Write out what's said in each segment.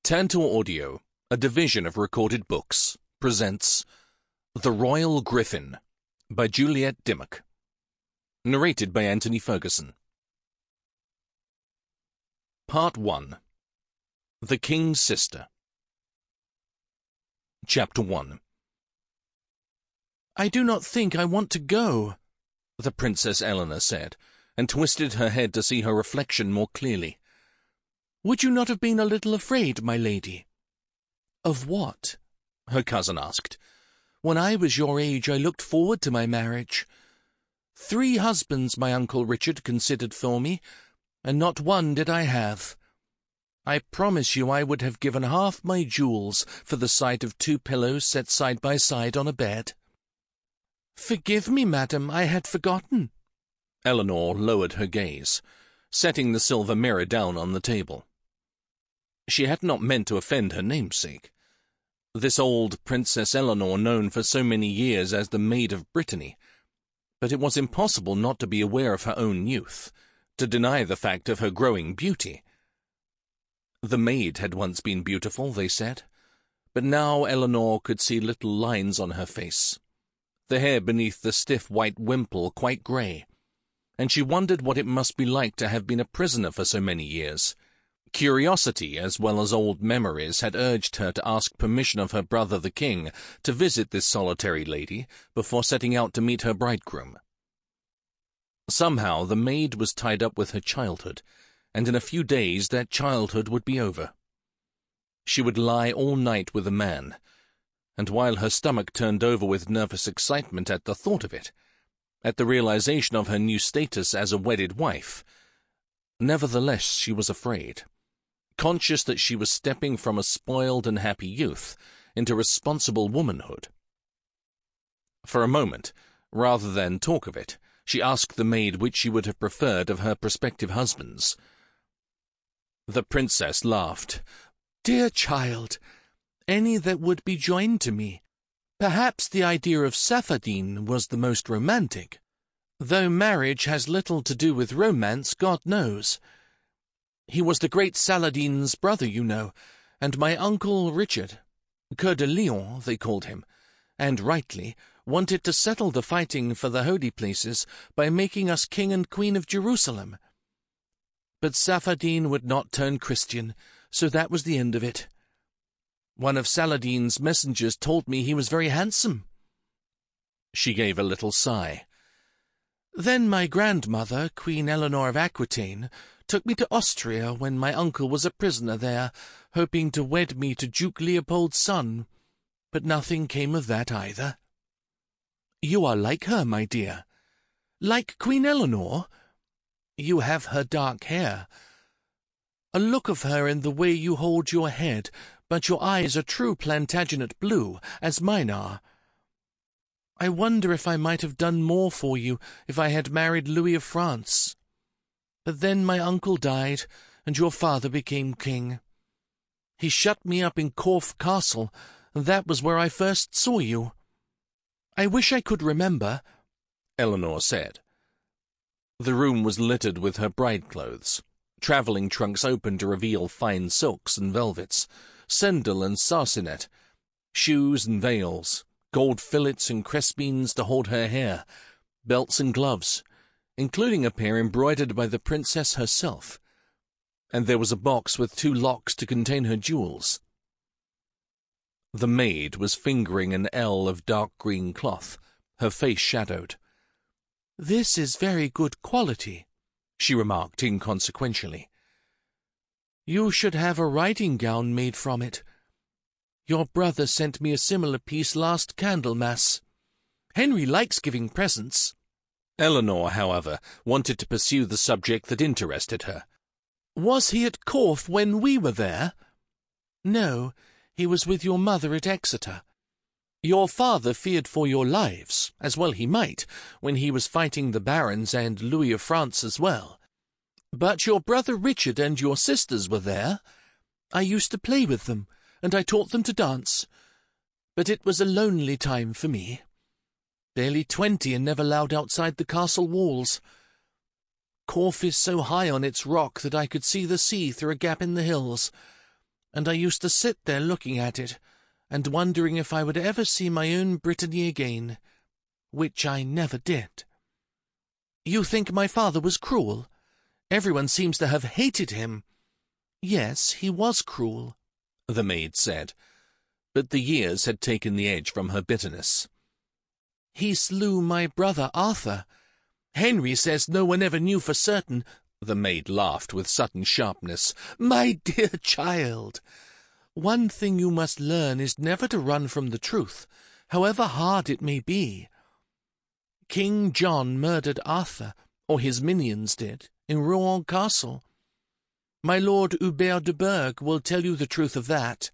Tantor Audio, a division of Recorded Books, presents The Royal Griffin by Juliet Dimmock. Narrated by Anthony Ferguson. Part 1. The King's Sister. Chapter 1. "I do not think I want to go," the Princess Eleanor said, and twisted her head to see her reflection more clearly. "Would you not have been a little afraid, my lady?" "Of what?" her cousin asked. "When I was your age, I looked forward to my marriage. 3 husbands my Uncle Richard considered for me, and not one did I have. I promise you I would have given half my jewels for the sight of 2 pillows set side by side on a bed." "Forgive me, madam, I had forgotten." Eleanor lowered her gaze, setting the silver mirror down on the table. She had not meant to offend her namesake. This old Princess Eleanor, known for so many years as the Maid of Brittany, but it was impossible not to be aware of her own youth, to deny the fact of her growing beauty. The maid had once been beautiful, they said, but now Eleanor could see little lines on her face, the hair beneath the stiff white wimple quite grey, and she wondered what it must be like to have been a prisoner for so many years. Curiosity, as well as old memories, had urged her to ask permission of her brother the king to visit this solitary lady before setting out to meet her bridegroom. Somehow the maid was tied up with her childhood, and in a few days that childhood would be over. She would lie all night with a man, and while her stomach turned over with nervous excitement at the thought of it, at the realization of her new status as a wedded wife, nevertheless she was afraid, conscious that she was stepping from a spoiled and happy youth into responsible womanhood. For a moment, rather than talk of it, she asked the maid which she would have preferred of her prospective husbands. The princess laughed. "Dear child, any that would be joined to me. Perhaps the idea of Saphadin was the most romantic. Though marriage has little to do with romance, God knows. He was the great Saladin's brother, you know, and my Uncle Richard, Coeur de Lion, they called him, and rightly, wanted to settle the fighting for the holy places by making us King and Queen of Jerusalem. But Saphadin would not turn Christian, so that was the end of it. One of Saladin's messengers told me he was very handsome." She gave a little sigh. "Then my grandmother, Queen Eleanor of Aquitaine, took me to Austria when my uncle was a prisoner there, hoping to wed me to Duke Leopold's son, but nothing came of that either." "You are like her, my dear." "Like Queen Eleanor?" "You have her dark hair. A look of her in the way you hold your head, but your eyes are true Plantagenet blue, as mine are. I wonder if I might have done more for you if I had married Louis of France. But then my uncle died, and your father became king. He shut me up in Corfe Castle, and that was where I first saw you. I wish I could remember," Eleanor said. The room was littered with her bride clothes, travelling trunks open to reveal fine silks and velvets, sendal and sarcenet, shoes and veils, gold fillets and crespines to hold her hair, belts and gloves, including a pair embroidered by the princess herself, and there was a box with 2 locks to contain her jewels. The maid was fingering an ell of dark green cloth, her face shadowed. "This is very good quality," she remarked inconsequentially. "You should have a riding gown made from it. Your brother sent me a similar piece last Candlemas. Henry likes giving presents." Eleanor, however, wanted to pursue the subject that interested her. "Was he at Corfe when we were there?" "No, he was with your mother at Exeter. Your father feared for your lives, as well he might, when he was fighting the barons and Louis of France as well. But your brother Richard and your sisters were there. I used to play with them, and I taught them to dance. But it was a lonely time for me. Barely 20 and never allowed outside the castle walls. Corfe is so high on its rock that I could see the sea through a gap in the hills, and I used to sit there looking at it, and wondering if I would ever see my own Brittany again, which I never did. You think my father was cruel? Everyone seems to have hated him. Yes, he was cruel, the maid said, but the years had taken the edge from her bitterness. He slew my brother Arthur. Henry says no one ever knew for certain. The maid laughed with sudden sharpness. My dear child, one thing you must learn is never to run from the truth, however hard it may be. King John murdered Arthur, or his minions did, in Rouen Castle. My Lord Hubert de Burgh will tell you the truth of that.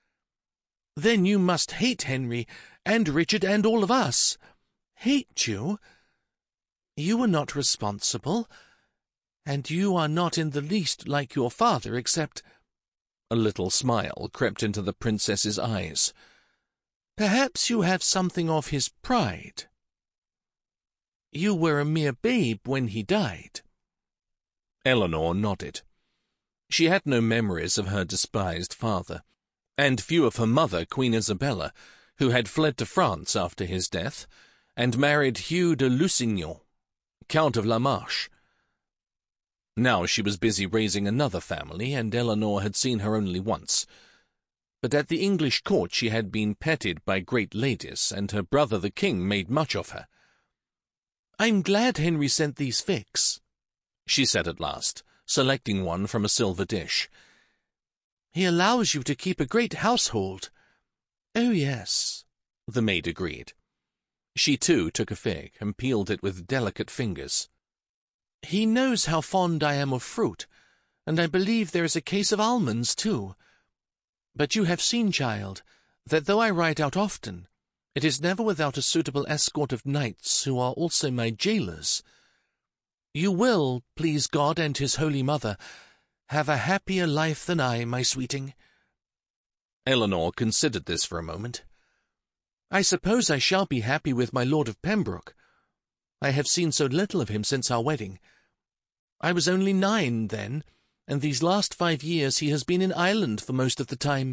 Then you must hate Henry, and Richard, and all of us. Hate you? You were not responsible, and you are not in the least like your father, except— A little smile crept into the princess's eyes. Perhaps you have something of his pride. You were a mere babe when he died. Eleanor nodded. She had no memories of her despised father, and few of her mother, Queen Isabella, who had fled to France after his death, and married Hugh de Lusignan, Count of La Marche. Now she was busy raising another family, and Eleanor had seen her only once. But at the English court she had been petted by great ladies, and her brother the king made much of her. "I'm glad Henry sent these figs," she said at last, selecting one from a silver dish. "He allows you to keep a great household." "Oh, yes," the maid agreed. She, too, took a fig and peeled it with delicate fingers. "He knows how fond I am of fruit, and I believe there is a case of almonds, too. But you have seen, child, that though I ride out often, it is never without a suitable escort of knights who are also my jailers. You will, please God and his Holy Mother, have a happier life than I, my sweeting." Eleanor considered this for a moment. "I suppose I shall be happy with my Lord of Pembroke. I have seen so little of him since our wedding. I was only 9 then, and these last 5 years he has been in Ireland for most of the time.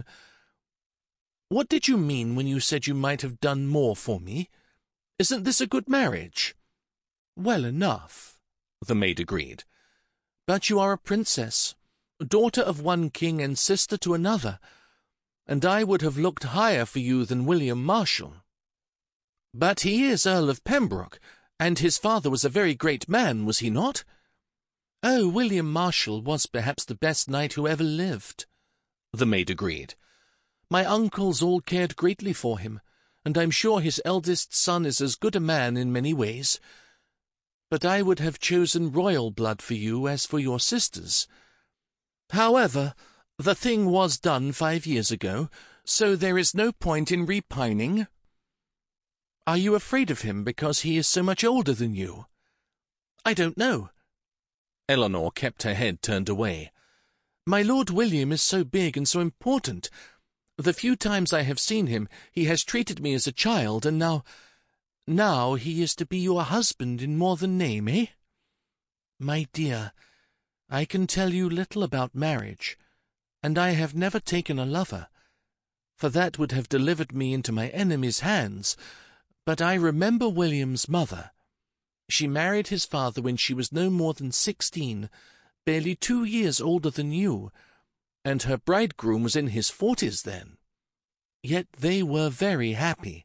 What did you mean when you said you might have done more for me? Isn't this a good marriage?" "Well enough," the maid agreed. "But you are a princess, daughter of one king and sister to another, and I would have looked higher for you than William Marshal. But he is Earl of Pembroke, and his father was a very great man, was he not?" "Oh, William Marshal was perhaps the best knight who ever lived," the maid agreed. "My uncles all cared greatly for him, and I'm sure his eldest son is as good a man in many ways. But I would have chosen royal blood for you as for your sisters. However, the thing was done 5 years ago, so there is no point in repining. Are you afraid of him because he is so much older than you?" "I don't know." Eleanor kept her head turned away. "My Lord William is so big and so important. The few times I have seen him, he has treated me as a child, and now he is to be your husband in more than name, eh? My dear, I can tell you little about marriage, and I have never taken a lover, for that would have delivered me into my enemy's hands. But I remember William's mother. She married his father when she was no more than 16, barely 2 years older than you, and her bridegroom was in his 40s then. Yet they were very happy.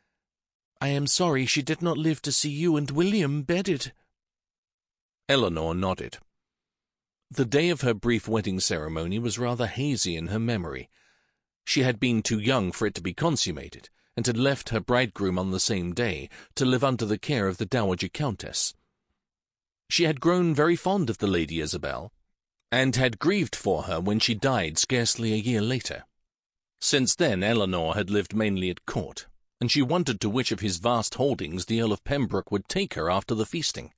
I am sorry she did not live to see you and William bedded." Eleanor nodded. The day of her brief wedding ceremony was rather hazy in her memory. She had been too young for it to be consummated, and had left her bridegroom on the same day to live under the care of the Dowager Countess. She had grown very fond of the Lady Isabel, and had grieved for her when she died scarcely a year later. Since then Eleanor had lived mainly at court, and she wondered to which of his vast holdings the Earl of Pembroke would take her after the feasting.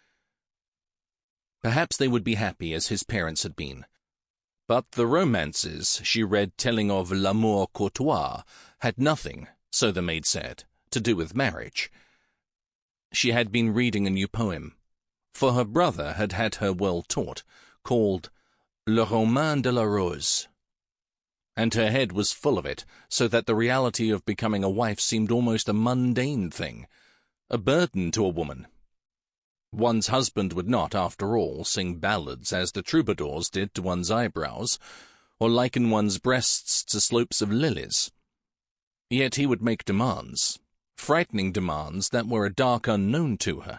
Perhaps they would be happy as his parents had been. But the romances she read telling of l'amour courtois had nothing, so the maid said, to do with marriage. She had been reading a new poem, for her brother had had her well taught, called Le Roman de la Rose. and her head was full of it, so that the reality of becoming a wife seemed almost a mundane thing, a burden to a woman. One's husband would not, after all, sing ballads as the troubadours did to one's eyebrows, or liken one's breasts to slopes of lilies. Yet he would make demands, frightening demands that were a dark unknown to her.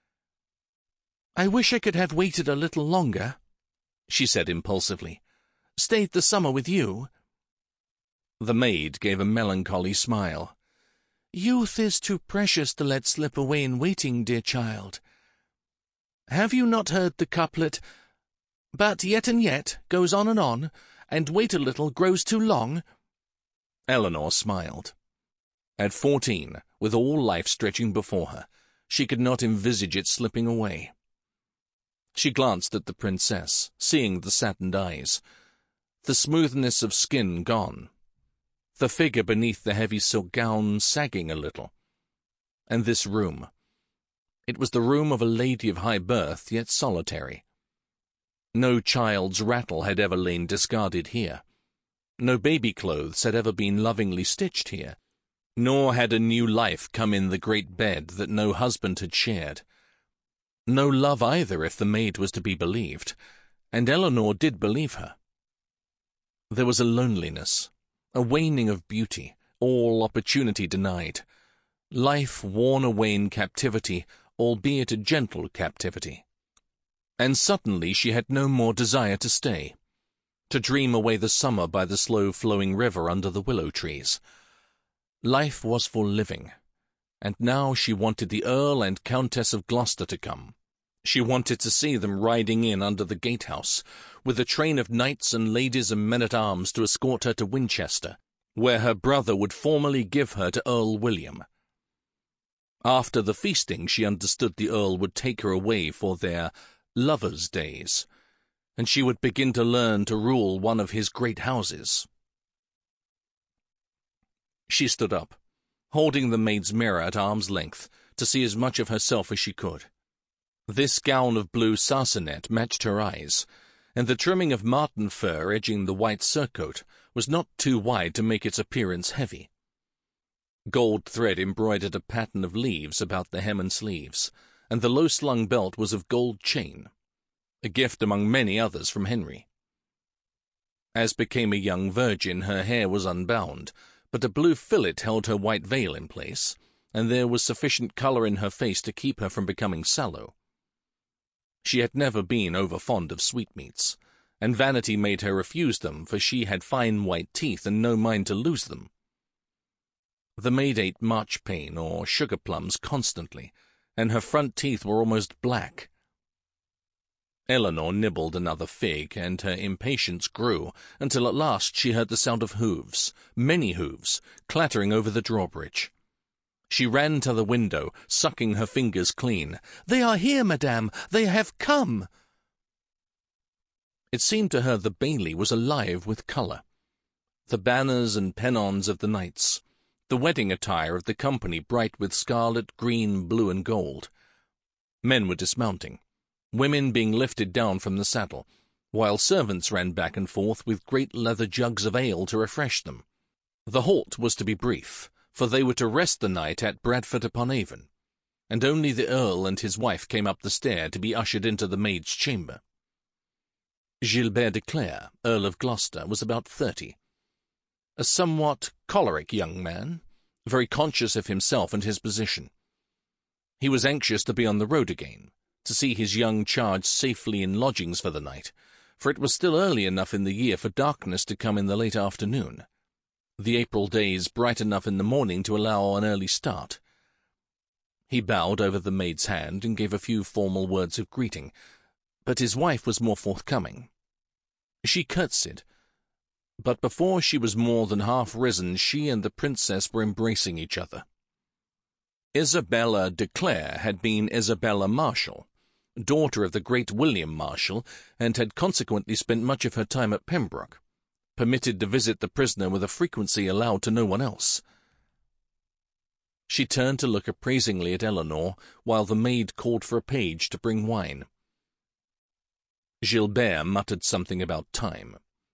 "I wish I could have waited a little longer," she said impulsively. "Stayed the summer with you." The maid gave a melancholy smile. "Youth is too precious to let slip away in waiting, dear child. Have you not heard the couplet, 'But yet and yet goes on, and wait a little grows too long'?" Eleanor smiled. At 14, with all life stretching before her, she could not envisage it slipping away. She glanced at the princess, seeing the saddened eyes, the smoothness of skin gone, the figure beneath the heavy silk gown sagging a little. And this room. It was the room of a lady of high birth, yet solitary. No child's rattle had ever lain discarded here. No baby clothes had ever been lovingly stitched here, nor had a new life come in the great bed that no husband had shared. No love either, if the maid was to be believed, and Eleanor did believe her. There was a loneliness, a waning of beauty, all opportunity denied, life worn away in captivity, albeit a gentle captivity. And suddenly she had no more desire to stay, to dream away the summer by the slow-flowing river under the willow trees. Life was for living, and now she wanted the Earl and Countess of Gloucester to come. She wanted to see them riding in under the gatehouse, with a train of knights and ladies and men-at-arms to escort her to Winchester, where her brother would formally give her to Earl William. After the feasting, she understood the Earl would take her away for their lovers' days, and she would begin to learn to rule one of his great houses. She stood up, holding the maid's mirror at arm's length, to see as much of herself as she could. This gown of blue sarcenet matched her eyes, and the trimming of marten fur edging the white surcoat was not too wide to make its appearance heavy. Gold thread embroidered a pattern of leaves about the hem and sleeves, and the low-slung belt was of gold chain, a gift among many others from Henry. As became a young virgin, her hair was unbound, but a blue fillet held her white veil in place, and there was sufficient colour in her face to keep her from becoming sallow. She had never been over-fond of sweetmeats, and vanity made her refuse them, for she had fine white teeth and no mind to lose them. The maid ate marchpane or sugar plums constantly, and her front teeth were almost black. Eleanor nibbled another fig, and her impatience grew, until at last she heard the sound of hoofs, many hoofs, clattering over the drawbridge. She ran to the window, sucking her fingers clean. "They are here, madame! They have come!" It seemed to her the bailey was alive with colour. The banners and pennons of the knights, the wedding attire of the company bright with scarlet, green, blue, and gold. Men were dismounting, women being lifted down from the saddle, while servants ran back and forth with great leather jugs of ale to refresh them. The halt was to be brief, for they were to rest the night at Bradford-upon-Avon, and only the Earl and his wife came up the stair to be ushered into the maid's chamber. Gilbert de Clare, Earl of Gloucester, was about 30, a somewhat choleric young man, very conscious of himself and his position. He was anxious to be on the road again, to see his young charge safely in lodgings for the night, for it was still early enough in the year for darkness to come in the late afternoon, the April days bright enough in the morning to allow an early start. He bowed over the maid's hand and gave a few formal words of greeting, but his wife was more forthcoming. She curtsied, but before she was more than half risen, she and the princess were embracing each other. Isabella de Clare had been Isabella Marshall, daughter of the great William Marshall, and had consequently spent much of her time at Pembroke, permitted to visit the prisoner with a frequency allowed to no one else. She turned to look appraisingly at Eleanor, while the maid called for a page to bring wine. Gilbert muttered something about time,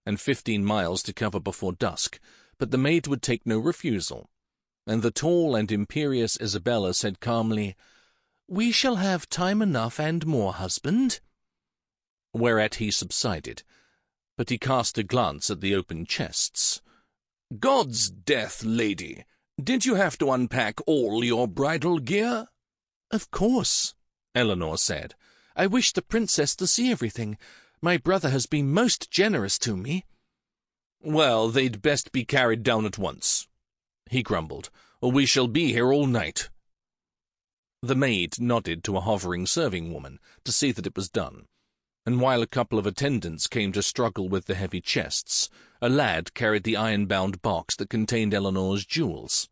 and 15 miles to cover before dusk, but the maid would take no refusal, and the tall and imperious Isabella said calmly, "We shall have time enough and more, husband." Whereat he subsided, but he cast a glance at the open chests. "God's death, lady, did you have to unpack all your bridal gear?" "Of course," Eleanor said. "I wish the princess to see everything. My brother has been most generous to me." "Well, they'd best be carried down at once," he grumbled, "or we shall be here all night." The maid nodded to a hovering serving woman to see that it was done, and while a couple of attendants came to struggle with the heavy chests, a lad carried the iron-bound box that contained Eleanor's jewels.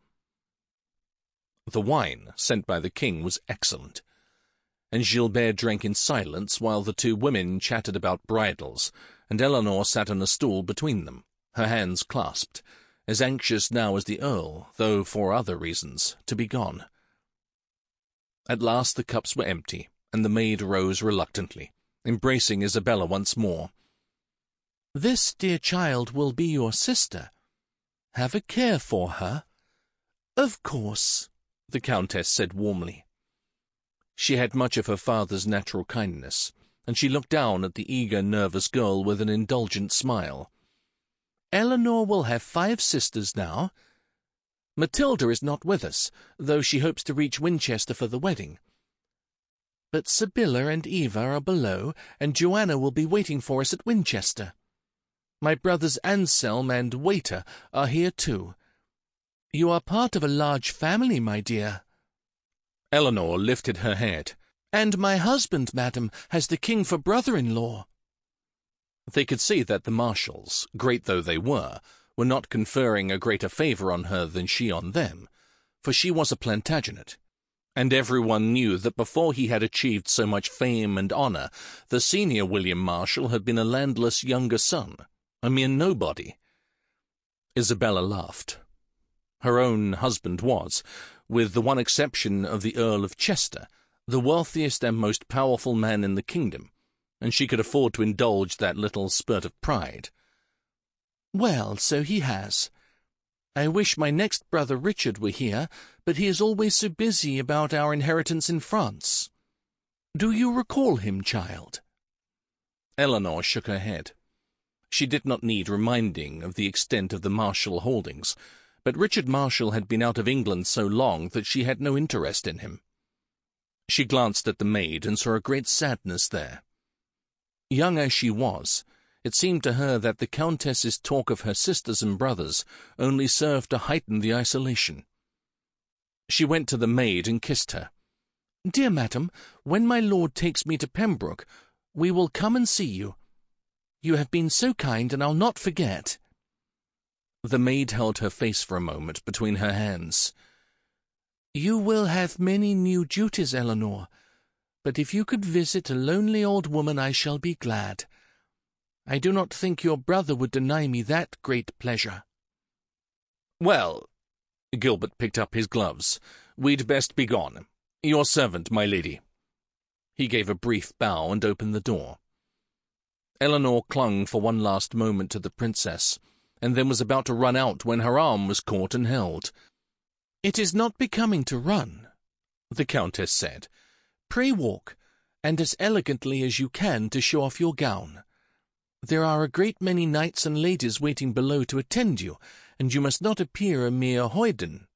The wine sent by the king was excellent, and Gilbert drank in silence while the two women chatted about bridals, and Eleanor sat on a stool between them, her hands clasped, as anxious now as the Earl, though for other reasons, to be gone. At last the cups were empty, and the maid rose reluctantly, embracing Isabella once more. "This dear child will be your sister. Have a care for her." "Of course," the Countess said warmly. She had much of her father's natural kindness, and she looked down at the eager, nervous girl with an indulgent smile. "Eleanor will have 5 sisters now. Matilda is not with us, though she hopes to reach Winchester for the wedding. But Sibylla and Eva are below, and Joanna will be waiting for us at Winchester. My brothers Anselm and Waiter are here too. You are part of a large family, my dear." Eleanor lifted her head. "And my husband, madam, has the king for brother-in-law." They could see that the marshals, great though they were not conferring a greater favour on her than she on them, for she was a Plantagenet, and everyone knew that before he had achieved so much fame and honour, the senior William Marshal had been a landless younger son, a mere nobody. Isabella laughed. Her own husband was, with the one exception of the Earl of Chester, the wealthiest and most powerful man in the kingdom, and she could afford to indulge that little spurt of pride. "Well, so he has. I wish my next brother Richard were here, but he is always so busy about our inheritance in France. Do you recall him, child?" Eleanor shook her head. She did not need reminding of the extent of the Marshal holdings, but Richard Marshal had been out of England so long that she had no interest in him. She glanced at the maid and saw a great sadness there. Young as she was, it seemed to her that the Countess's talk of her sisters and brothers only served to heighten the isolation. She went to the maid and kissed her. "Dear madam, when my lord takes me to Pembroke, we will come and see you. You have been so kind, and I'll not forget." The maid held her face for a moment between her hands. "You will have many new duties, Eleanor, but if you could visit a lonely old woman, I shall be glad. I do not think your brother would deny me that great pleasure." "Well," Gilbert picked up his gloves, "we'd best be gone. Your servant, my lady." He gave a brief bow and opened the door. Eleanor clung for one last moment to the princess, and then was about to run out when her arm was caught and held. "It is not becoming to run," the Countess said. "Pray walk, and as elegantly as you can to show off your gown. There are a great many knights and ladies waiting below to attend you, and you must not appear a mere hoyden."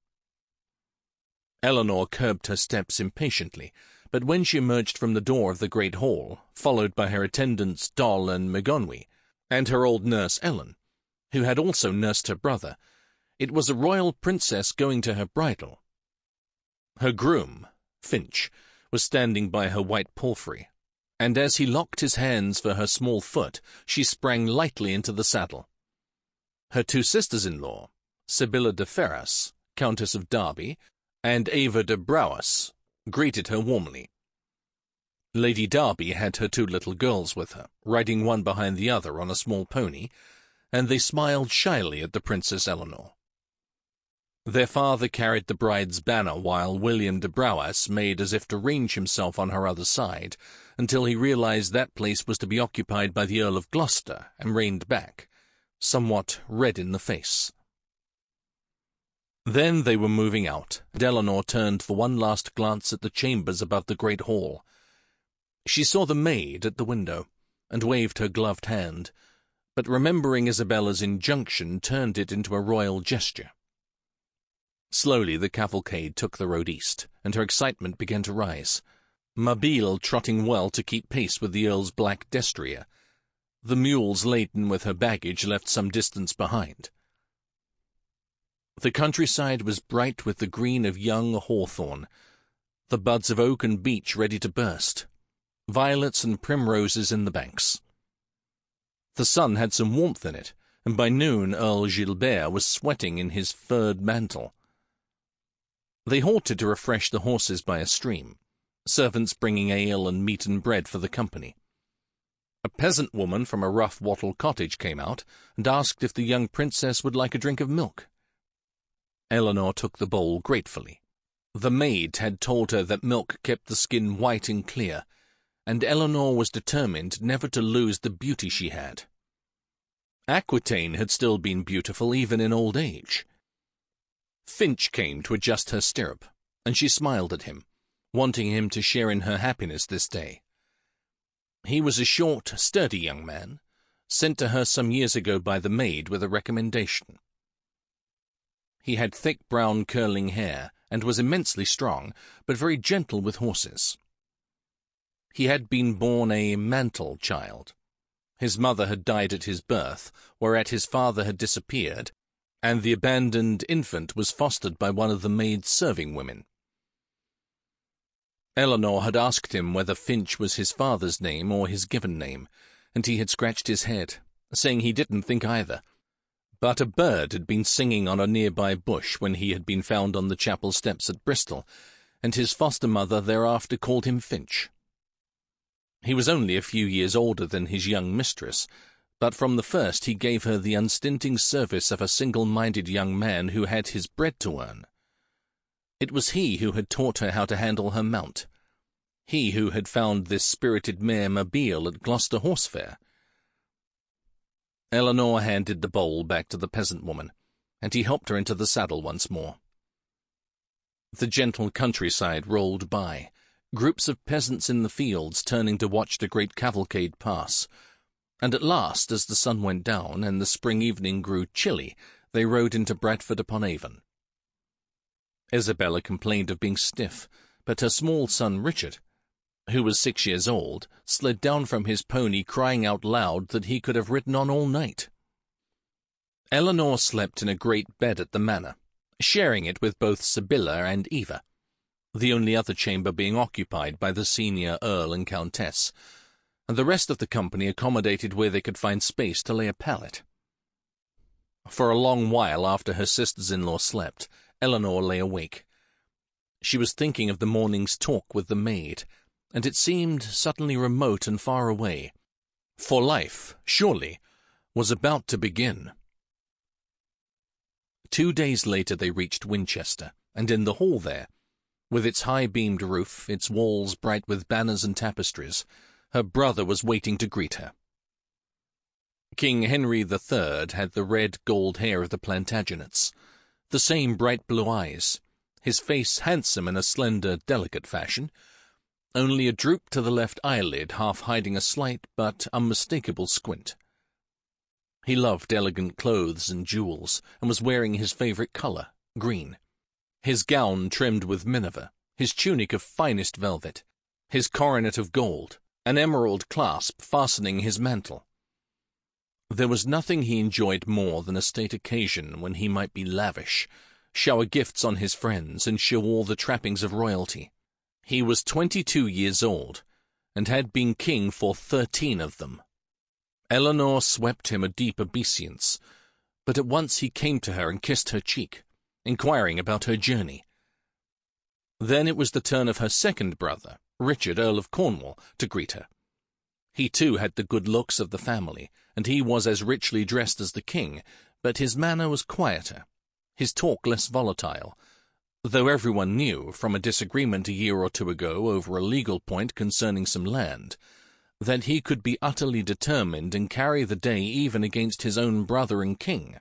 Eleanor curbed her steps impatiently, but when she emerged from the door of the great hall, followed by her attendants Doll and Magonwy, and her old nurse Ellen, who had also nursed her brother, it was a royal princess going to her bridal. Her groom, Finch, was standing by her white palfrey, and as he locked his hands for her small foot, she sprang lightly into the saddle. Her 2 sisters-in-law, Sibylla de Ferras, Countess of Derby, and Eva de Brouas, greeted her warmly. Lady Derby had her 2 little girls with her, riding one behind the other on a small pony, and they smiled shyly at the Princess Eleanor. Their father carried the bride's banner while William de Brouas made as if to range himself on her other side, until he realized that place was to be occupied by the Earl of Gloucester, and reined back, somewhat red in the face. Then they were moving out, and Eleanor turned for one last glance at the chambers above the great hall. She saw the maid at the window, and waved her gloved hand, but remembering Isabella's injunction, turned it into a royal gesture. Slowly the cavalcade took the road east, and her excitement began to rise, Mabille trotting well to keep pace with the Earl's black destrier. The mules laden with her baggage left some distance behind. The countryside was bright with the green of young hawthorn, the buds of oak and beech ready to burst, violets and primroses in the banks. The sun had some warmth in it, and by noon Earl Gilbert was sweating in his furred mantle. They halted to refresh the horses by a stream, servants bringing ale and meat and bread for the company. A peasant woman from a rough wattle cottage came out and asked if the young princess would like a drink of milk. Eleanor took the bowl gratefully. The maid had told her that milk kept the skin white and clear, and Eleanor was determined never to lose the beauty she had. Aquitaine had still been beautiful even in old age. Finch came to adjust her stirrup, and she smiled at him, wanting him to share in her happiness this day. He was a short, sturdy young man, sent to her some years ago by the maid with a recommendation. He had thick brown curling hair, and was immensely strong, but very gentle with horses. He had been born a mantle child. His mother had died at his birth, whereat his father had disappeared, and the abandoned infant was fostered by one of the maid's serving women. Eleanor had asked him whether Finch was his father's name or his given name, and he had scratched his head, saying he didn't think either. But a bird had been singing on a nearby bush when he had been found on the chapel steps at Bristol, and his foster-mother thereafter called him Finch. He was only a few years older than his young mistress, but from the first he gave her the unstinting service of a single-minded young man who had his bread to earn. It was he who had taught her how to handle her mount, he who had found this spirited mare Mabille at Gloucester Horse Fair. Eleanor handed the bowl back to the peasant woman, and he helped her into the saddle once more. The gentle countryside rolled by, groups of peasants in the fields turning to watch the great cavalcade pass, and at last, as the sun went down and the spring evening grew chilly, they rode into Bradford-upon-Avon. Isabella complained of being stiff, but her small son Richard, who was 6 years old, slid down from his pony crying out loud that he could have ridden on all night. Eleanor slept in a great bed at the manor, sharing it with both Sibylla and Eva, the only other chamber being occupied by the senior Earl and Countess, and the rest of the company accommodated where they could find space to lay a pallet. For a long while after her sisters-in-law slept, Eleanor lay awake. She was thinking of the morning's talk with the maid, and it seemed suddenly remote and far away, for life, surely, was about to begin. 2 days later they reached Winchester, and in the hall there, with its high-beamed roof, its walls bright with banners and tapestries, her brother was waiting to greet her. King Henry III had the red-gold hair of the Plantagenets, the same bright blue eyes, his face handsome in a slender, delicate fashion, only a droop to the left eyelid half hiding a slight but unmistakable squint. He loved elegant clothes and jewels, and was wearing his favourite colour, green. His gown trimmed with minever, his tunic of finest velvet, his coronet of gold, an emerald clasp fastening his mantle. There was nothing he enjoyed more than a state occasion when he might be lavish, shower gifts on his friends, and show all the trappings of royalty. He was 22 years old, and had been king for 13 of them. Eleanor swept him a deep obeisance, but at once he came to her and kissed her cheek, inquiring about her journey. Then it was the turn of her second brother, Richard, Earl of Cornwall, to greet her. He too had the good looks of the family, and he was as richly dressed as the king, but his manner was quieter, his talk less volatile, though everyone knew, from a disagreement a year or two ago over a legal point concerning some land, that he could be utterly determined and carry the day even against his own brother and king.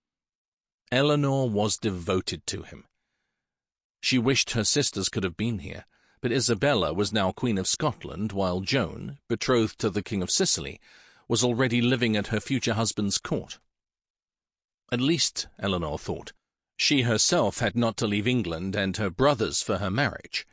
Eleanor was devoted to him. She wished her sisters could have been here, but Isabella was now Queen of Scotland, while Joan, betrothed to the King of Sicily, was already living at her future husband's court. At least, Eleanor thought, she herself had not to leave England and her brothers for her marriage.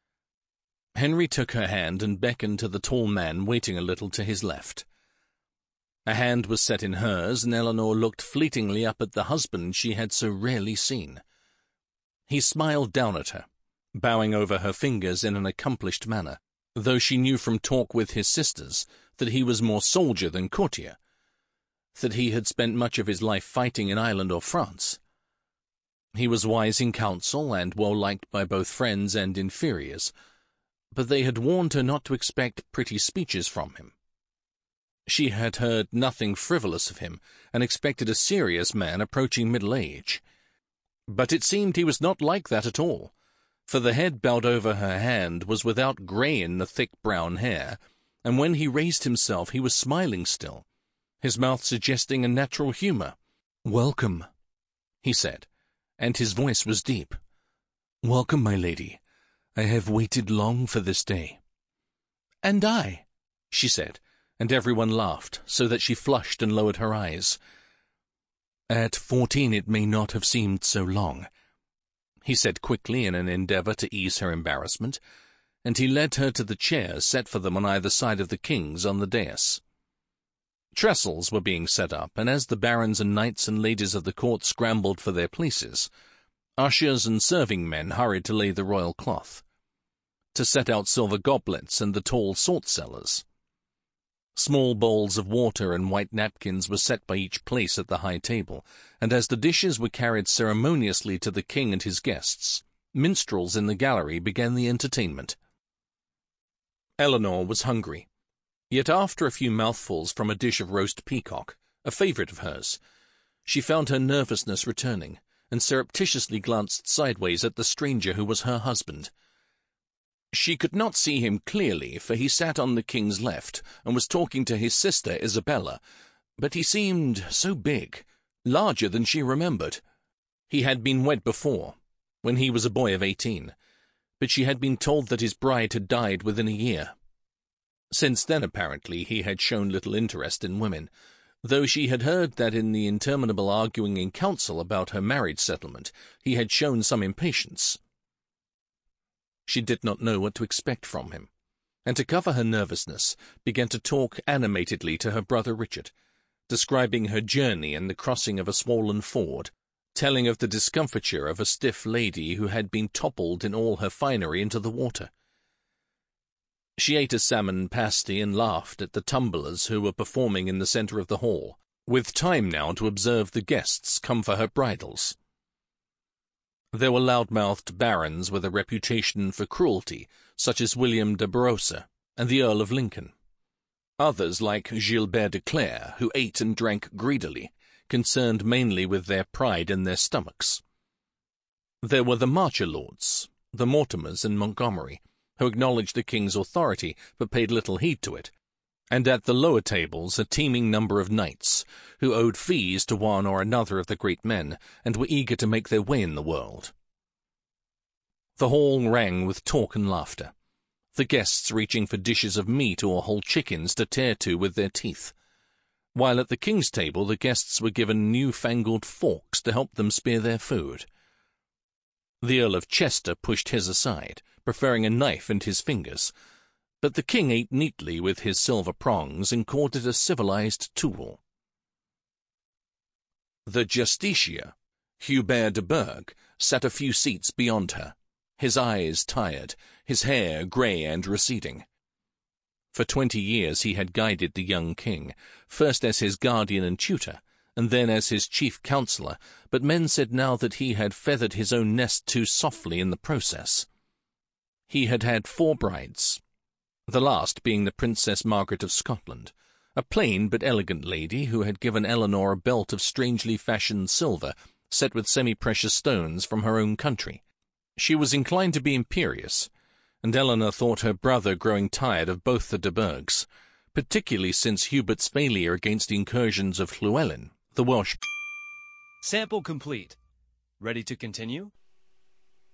Henry took her hand and beckoned to the tall man waiting a little to his left. A hand was set in hers, and Eleanor looked fleetingly up at the husband she had so rarely seen. He smiled down at her, bowing over her fingers in an accomplished manner, though she knew from talk with his sisters that he was more soldier than courtier, that he had spent much of his life fighting in Ireland or France. He was wise in counsel and well-liked by both friends and inferiors, but they had warned her not to expect pretty speeches from him. She had heard nothing frivolous of him, and expected a serious man approaching middle age. But it seemed he was not like that at all, for the head bowed over her hand was without grey in the thick brown hair, and when he raised himself he was smiling still, his mouth suggesting a natural humour. "Welcome," he said, and his voice was deep. "Welcome, my lady. I have waited long for this day." "And I," she said, and everyone laughed, so that she flushed and lowered her eyes. "At 14 it may not have seemed so long," he said quickly in an endeavour to ease her embarrassment, and he led her to the chairs set for them on either side of the king's on the dais. Trestles were being set up, and as the barons and knights and ladies of the court scrambled for their places, ushers and serving men hurried to lay the royal cloth, to set out silver goblets and the tall salt-cellars. Small bowls of water and white napkins were set by each place at the high table, and as the dishes were carried ceremoniously to the king and his guests, minstrels in the gallery began the entertainment. Eleanor was hungry, yet after a few mouthfuls from a dish of roast peacock, a favourite of hers, she found her nervousness returning, and surreptitiously glanced sideways at the stranger who was her husband. She could not see him clearly, for he sat on the king's left and was talking to his sister Isabella, but he seemed so big, larger than she remembered. He had been wed before, when he was a boy of 18, but she had been told that his bride had died within a year. Since then, apparently, he had shown little interest in women, though she had heard that in the interminable arguing in council about her marriage settlement he had shown some impatience. She did not know what to expect from him, and to cover her nervousness began to talk animatedly to her brother Richard, describing her journey and the crossing of a swollen ford, telling of the discomfiture of a stiff lady who had been toppled in all her finery into the water. She ate a salmon pasty and laughed at the tumblers who were performing in the centre of the hall, with time now to observe the guests come for her bridals. There were loud-mouthed barons with a reputation for cruelty, such as William de Barossa and the Earl of Lincoln. Others, like Gilbert de Clare, who ate and drank greedily, concerned mainly with their pride in their stomachs. There were the Marcher lords, the Mortimers and Montgomery, who acknowledged the king's authority but paid little heed to it, and at the lower tables a teeming number of knights, who owed fees to one or another of the great men, and were eager to make their way in the world. The hall rang with talk and laughter, the guests reaching for dishes of meat or whole chickens to tear to with their teeth, while at the king's table the guests were given new-fangled forks to help them spear their food. The Earl of Chester pushed his aside, preferring a knife and his fingers, but the king ate neatly with his silver prongs and called it a civilized tool. The justiciar, Hubert de Burgh, sat a few seats beyond her, his eyes tired, his hair grey and receding. For 20 years he had guided the young king, first as his guardian and tutor, and then as his chief counsellor, but men said now that he had feathered his own nest too softly in the process. He had had 4 brides, the last being the Princess Margaret of Scotland, a plain but elegant lady who had given Eleanor a belt of strangely fashioned silver set with semi-precious stones from her own country. She was inclined to be imperious, and Eleanor thought her brother growing tired of both the de Burghs, particularly since Hubert's failure against the incursions of Llewellyn, the Welsh. Sample complete. Ready to continue?